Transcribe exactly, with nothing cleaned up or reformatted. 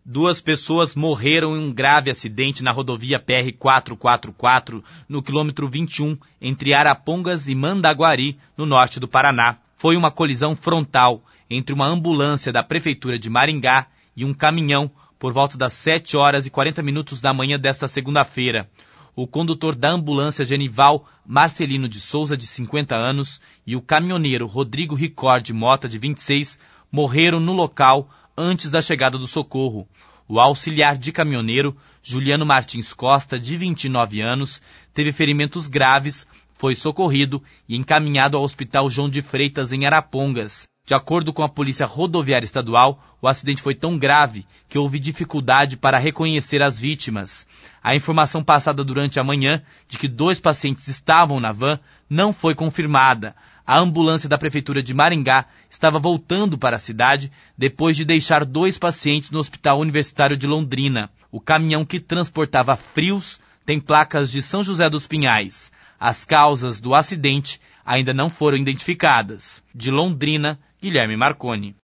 Duas pessoas morreram em um grave acidente na rodovia P R quatrocentos e quarenta e quatro, no quilômetro vinte e um, entre Arapongas e Mandaguari, no norte do Paraná. Foi uma colisão frontal entre uma ambulância da Prefeitura de Maringá e um caminhão por volta das sete horas e quarenta minutos da manhã desta segunda-feira. O condutor da ambulância, Genival Marcelino de Souza, de cinquenta anos, e o caminhoneiro Rodrigo Ricord Mota, de vinte e seis, morreram no local antes da chegada do socorro. O auxiliar de caminhoneiro, Juliano Martins Costa, de vinte e nove anos, teve ferimentos graves, foi socorrido e encaminhado ao Hospital João de Freitas, em Arapongas. De acordo com a Polícia Rodoviária Estadual, o acidente foi tão grave que houve dificuldade para reconhecer as vítimas. A informação passada durante a manhã de que dois pacientes estavam na van não foi confirmada. A ambulância da Prefeitura de Maringá estava voltando para a cidade depois de deixar dois pacientes no Hospital Universitário de Londrina. O caminhão que transportava frios tem placas de São José dos Pinhais. As causas do acidente ainda não foram identificadas. De Londrina, Guilherme Marconi.